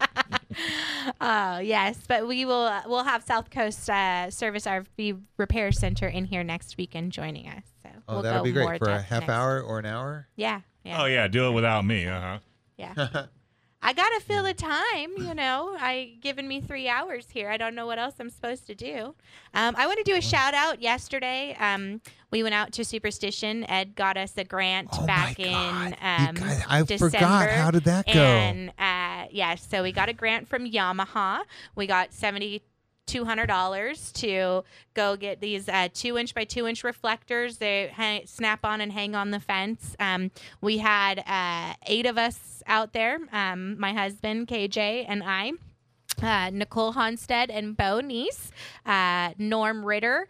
Oh yes, but we will. Uh, we'll have South Coast uh, Service R V Repair Center in here next weekend joining us. So Oh, we'll that'll go be more great for a depth half next- hour or an hour. Yeah, yeah, Oh, yeah, do it without me. Uh-huh. yeah. I gotta fill the time, you know. I given me three hours here. I don't know what else I'm supposed to do. Um, I want to do a shout out. Yesterday, um, we went out to Superstition. Ed got us a grant Oh, back my in God. um, You guys- I December. forgot. How did that go? And uh, yeah, so we got a grant from Yamaha. We got seventy. two hundred dollars to go get these uh, two inch by two inch reflectors. They hang, snap on and hang on the fence. Um, we had uh, eight of us out there. Um, my husband K J and I. Uh, Nicole Honstead and Bo Neese, uh, Norm Ritter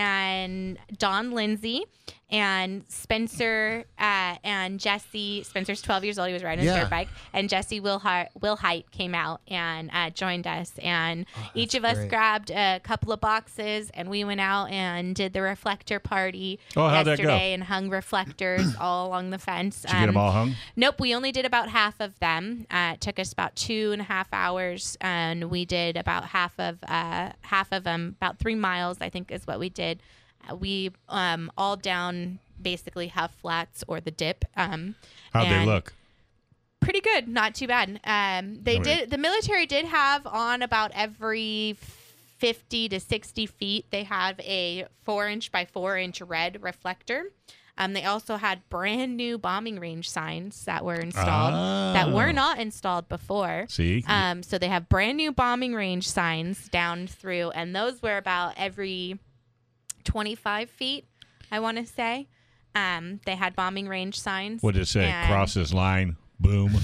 and Don Lindsay, and Spencer uh, and Jesse. Spencer's twelve years old. He was riding his Yeah. dirt bike. And Jesse Wilhite, Wilhite came out and uh, joined us. And Oh, each that's of us great. grabbed a couple of boxes, and we went out and did the reflector party Oh, how'd that go? yesterday and hung reflectors all along the fence. Did you get them Um, all hung? Nope, we only did about half of them. Uh, it took us about two and a half hours, and we did about half of uh, half of them, about three miles, I think, is what we did. Uh, we um, all down basically half flats or the dip. Um, How'd they and look? Pretty good, not too bad. Um, they Okay. did. The military did have on about every fifty to sixty feet. They have a four inch by four inch red reflector. Um, they also had brand new bombing range signs that were installed that were Oh. not installed before. See? Um, so they have brand new bombing range signs down through, and those were about every twenty-five feet, I want to say. Um, they had bombing range signs. what did it say? and- Cross this line. Boom.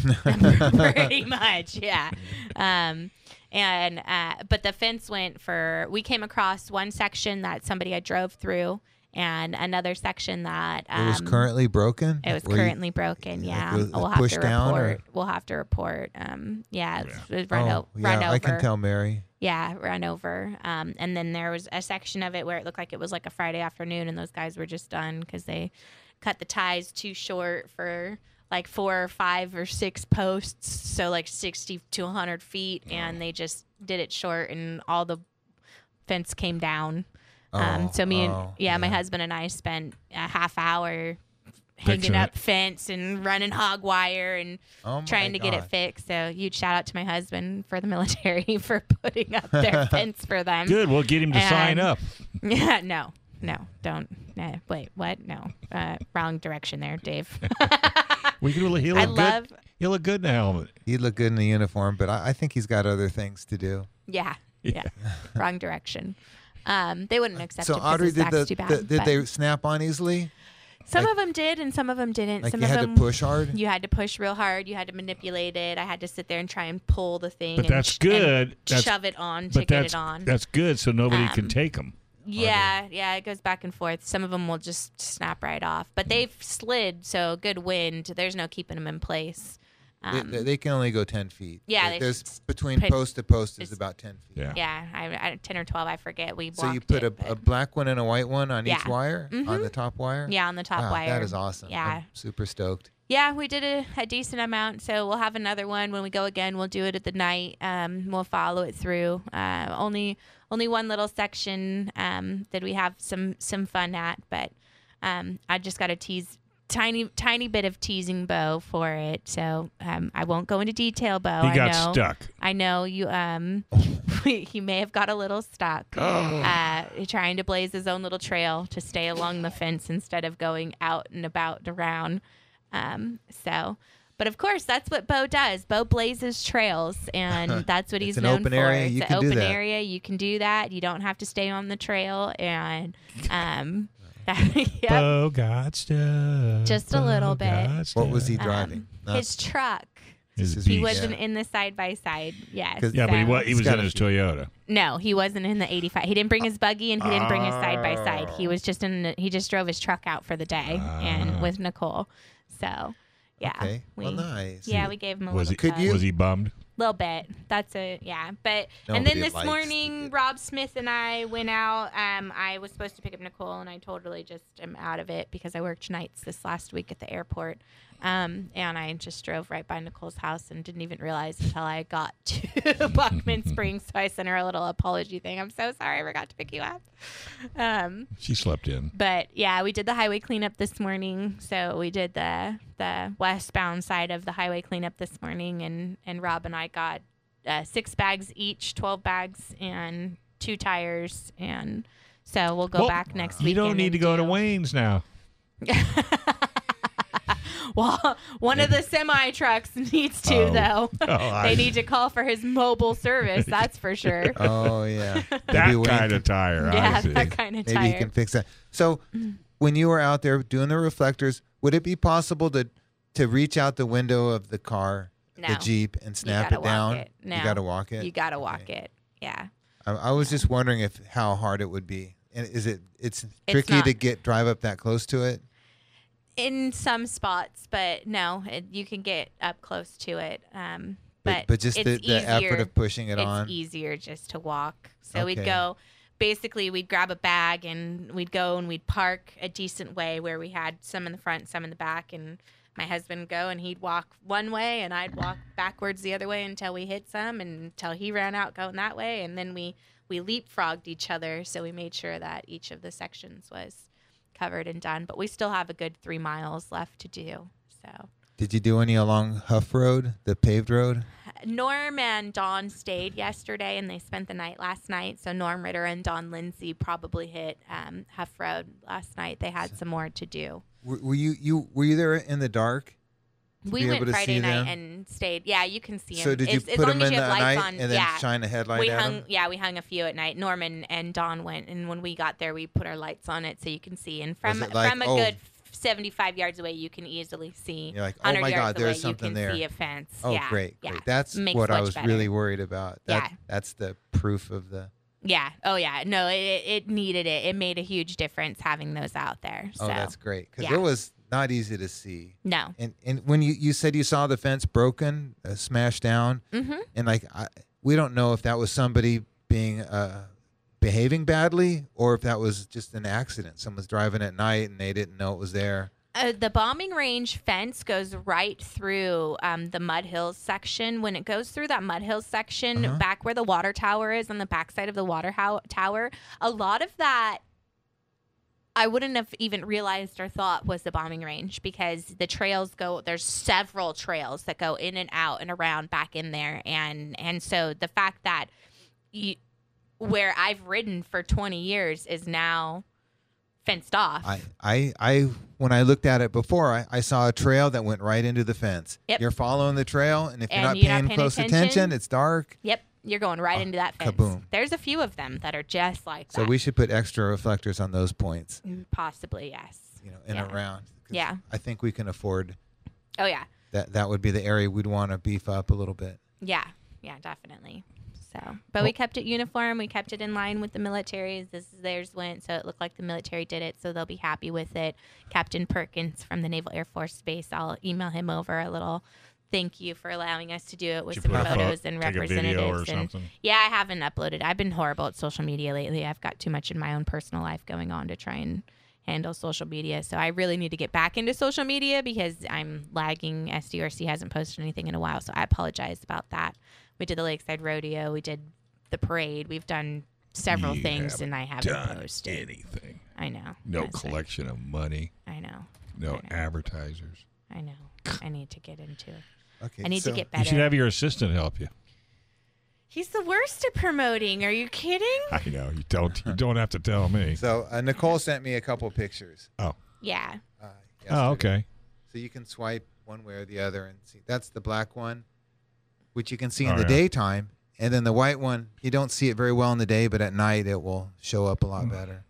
pretty much, yeah. Um, and uh, but the fence went for. We came across one section that somebody had drove through, and another section that um, It was currently broken. It was Were you- currently broken. Yeah, was it we'll have pushed to down, or- report. We'll have to report. Um, yeah, it's, it was run, Oh, o- run yeah, over. I can tell Mary. Yeah, run over. Um, and then there was a section of it where it looked like it was like a Friday afternoon, and those guys were just done because they cut the ties too short for like four or five or six posts, so like sixty to one hundred feet, and they just did it short, and all the fence came down. Um, Oh, so me and oh, yeah, my yeah. husband and I spent a half hour Fixing hanging up it. fence and running hog wire and Oh, my trying to get it God. fixed. So huge shout out to my husband for the military for putting up their fence for them. Good. We'll get him to sign And- up. Yeah, no, no, don't. Uh, wait, what? No, uh, wrong direction there, Dave. We could he look I good. love. He look good in a helmet. He'd look good in the uniform, but I, I think he's got other things to do. Yeah, yeah, wrong direction. Um, they wouldn't accept So it because Audrey, his did back's the, too bad. the did but they snap on easily? some like- of them did, and some of them didn't. Like some you of had them to push hard? You had to push real hard. You had to manipulate it. I had to sit there and try and pull the thing. But and that's sh- good. And That's- shove it on to But get that's it on. that's good, so nobody can Um, take them. Yeah, yeah, it goes back and forth. Some of them will just snap right off, but they've slid, so good wind. There's no keeping them in place. Um, they, they can only go ten feet. yeah, There- they there's just between put- post to post is it's- about ten feet. Yeah. yeah, I, I, ten or twelve, I forget. We So you walked put it, a, but- a black one and a white one on each Yeah. wire, on Mhm. the top wire. yeah, on the top Wow, wire. that is awesome. Yeah, I'm super stoked. yeah, we did a, a decent amount. So we'll have another one when we go again. We'll do it at the night. Um, we'll follow it through. Uh, only only one little section um, that we have some some fun at, but um, I just got to tease tiny tiny bit of teasing Bo for it. So um, I won't go into detail, Bo. He I got know. stuck. I know you. Um, he may have got a little stuck, Oh. uh, trying to blaze his own little trail to stay along the fence instead of going out and about and around. Um, so, but of course, that's what Bo does. Bo blazes trails, and that's what It's he's an known open for. area, It's you an can do open that. area. You can do that. You don't have to stay on the trail, and um, yep, Bo got stuck. Just a little Bo bit. got What was he stuck. driving? um, Not- his truck. His His- He beast. wasn't Yeah. in the side by side. Yes. 'Cause- Yeah, but he so- was, he It's was in gotta his be- Toyota. No, he wasn't in the eighty-five. He didn't bring his buggy and he didn't bring his side by side. He was just in. The, he just drove his truck out for the day and Ah. with Nicole. So, yeah. Okay. We, Well, nice. Yeah, we gave him a Was little he? Could tug. you- Was he bummed? little bit. That's it. Yeah. But and Nobody then this likes morning, to get- Rob Smith and I went out. Um, I was supposed to pick up Nicole, and I totally just am out of it because I worked nights this last week at the airport. Um, and I just drove right by Nicole's house and didn't even realize until I got to Buckman Springs. So I sent her a little apology thing. I'm so sorry I forgot to pick you up. Um, She slept in. but yeah, we did the highway cleanup this morning. So we did the the westbound side of the highway cleanup this morning, and and Rob and I got uh, six bags each, twelve bags, and two tires, and so we'll go Well, back next You week. don't need to go to Wayne's now. Well, one of the semi trucks needs to Oh. though. Oh, I- They need to call for his mobile service. That's for sure. Oh yeah. Maybe That Wayne kind can- of tire. I yeah, see. that kind of Maybe tire. you can fix that. So, when you were out there doing the reflectors, would it be possible to to reach out the window of the car, No. the Jeep, and snap gotta it walk down? it. No. You got to walk it. You got to walk Okay. it. Yeah. I, I was just wondering if how hard it would be. And is it? It's tricky not. to get drive up that close to it. In some spots, but no, it, you can get up close to it. Um, but but just it's the, the effort easier- of pushing it it's on. easier just to walk. So we'd Okay. go, basically, we'd grab a bag and we'd go and we'd park a decent way where we had some in the front, some in the back, and my husband would go and he'd walk one way and I'd walk backwards the other way until we hit some and until he ran out going that way, and then we we leapfrogged each other, so we made sure that each of the sections was covered and done. But we still have a good three miles left to do. So. Did you do any along Huff Road, the paved road? Norm and Dawn stayed yesterday, and they spent the night last night. So Norm Ritter and Dawn Lindsay probably hit um, Huff Road last night. They had some more to do. Were, were you you were you there in the dark? to We be went able to Friday see night them? and stayed. Yeah, you can see them. So did you as, as put long them as in you the have lights night on, and then yeah. shine a headlight we at hung, them? yeah, we hung a few at night. Norman and Dawn went, and when we got there, we put our lights on it so you can see. And from it like, from a oh. good seventy-five yards away, you can easily see. You're like, oh one hundred my yards God, there's away, something you can there. see a fence. Oh, yeah, great, yeah. great. That's Makes what I much was better. really worried about. That, Yeah. That's the proof of the. Yeah. Oh, yeah. No, it, it needed it. It made a huge difference having those out there. So, Oh, that's great because yeah. it was not easy to see. no. And and when you, you said you saw the fence broken, uh, smashed down, Mm-hmm. and like I, we don't know if that was somebody being uh, behaving badly or if that was just an accident. Someone's driving at night and they didn't know it was there. Uh, the bombing range fence goes right through um, the Mud Hills section. When it goes through that Mud Hills section, Uh-huh. back where the water tower is, on the backside of the water ho- tower, a lot of that I wouldn't have even realized or thought was the bombing range, because the trails go, there's several trails that go in and out and around back in there. And, and so the fact that you, where I've ridden for twenty years is now fenced off. I, I, I, when I looked at it before, I, I saw a trail that went right into the fence. Yep. You're following the trail, and if you're And not you're paying not paying close attention, attention, it's dark. Yep, you're going right Oh, into that fence. kaboom. There's a few of them that are just like So that. we should put extra reflectors on those points, Possibly, yes. you know, in Yeah. and around. 'Cause Yeah. I think we can afford Oh, yeah. that. That would be the area we'd want to beef up a little bit. Yeah, yeah, definitely. So, but we kept it uniform. We kept it in line with the military's. This is theirs went, so it looked like the military did it. So they'll be happy with it. Captain Perkins from the Naval Air Force Base. I'll email him over a little thank you for allowing us to do it with Did some you put a photo- photos and take a video or representatives. And something? yeah, I haven't uploaded. I've been horrible at social media lately. I've got too much in my own personal life going on to try and handle social media. So I really need to get back into social media because I'm lagging. S D R C hasn't posted anything in a while, so I apologize about that. We did the Lakeside Rodeo. We did the parade. We've done several You things, haven't and I haven't done posted anything. I know. No That's right. collection of money. I know. No I know. advertisers. I know. I need to get into it. Okay. I need so to get You should better. have your assistant help you. He's the worst at promoting. Are you kidding? I know you don't. You don't have to tell me. So uh, Nicole sent me a couple pictures. Oh. Yeah. Uh, Oh, yesterday. okay. So you can swipe one way or the other and see. That's the black one, which you can see in Oh, the yeah. daytime. And then the white one, you don't see it very well in the day, but at night it will show up a lot Mm. better.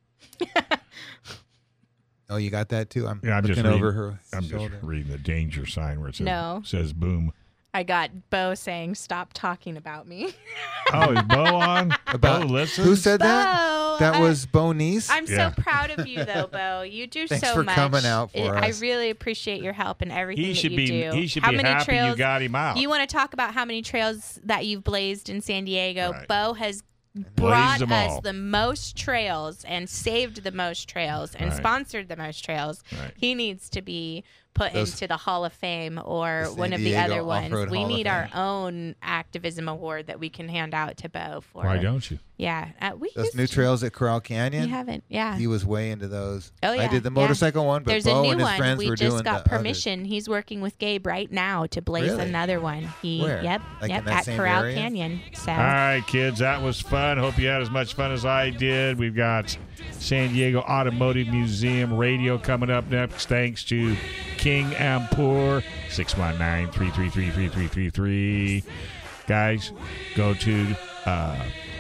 Oh, you got that too? I'm Yeah, I'm just looking reading, over her I'm shoulder. just reading the danger sign where it says, No. says boom. I got Bo saying, "Stop talking about me." Oh, is Bo on? About- Bo listens? Who said Bo, that? That I- was Bo Niece? I'm Yeah. so proud of you, though, Bo. You do Thanks so for much. coming out for I us. really appreciate your help and everything He that should you be. do. He should how be many happy trails, you got him out. You want to talk about how many trails that you've blazed in San Diego? Right. Bo has Blazed brought them us all. the most trails and saved the most trails and Right. sponsored the most trails. Right. He needs to be put Those- into the Hall of Fame or The San one of the Diego other ones. Off-Road We Hall of need our Fame. own activism award that we can hand out to Bo for. Why don't you? Yeah, uh, we Those used new to. trails at Corral You Canyon? haven't, yeah. He was way into those. Oh, yeah, I did the yeah. motorcycle one, but There's Bo a new and his one. friends We were just doing got the others. permission. He's working with Gabe right now to blaze Really? another one. He, Where? Yep, Like yep, in that at same Corral area? Canyon. So, All right, kids, that was fun. Hope you had as much fun as I did. We've got San Diego Automotive Museum radio coming up next, thanks to King Ampur, six one nine, three three three, three three three three. Guys, go to uh,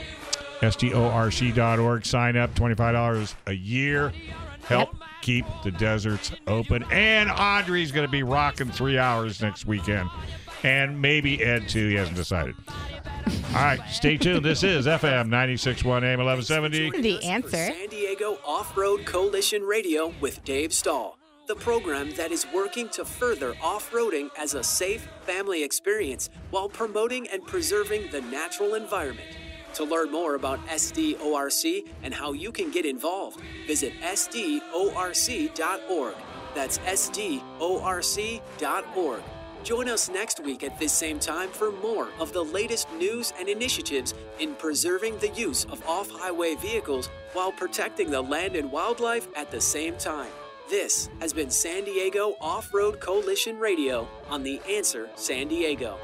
S T O R C dot org, sign up, twenty-five dollars a year. Help keep the deserts open. And Audrey's going to be rocking three hours next weekend. And maybe Ed, too. He hasn't decided. All right, stay tuned. This is F M ninety-six point one A M eleven seventy. Joining The us for answer. San Diego Off-Road Coalition Radio with Dave Stahl, the program that is working to further off-roading as a safe family experience while promoting and preserving the natural environment. To learn more about S D O R C and how you can get involved, visit S D O R C dot org. That's S D O R C dot org. Join us next week at this same time for more of the latest news and initiatives in preserving the use of off-highway vehicles while protecting the land and wildlife at the same time. This has been San Diego Off-Road Coalition Radio on The Answer San Diego.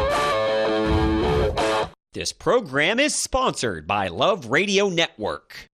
This program is sponsored by Love Radio Network.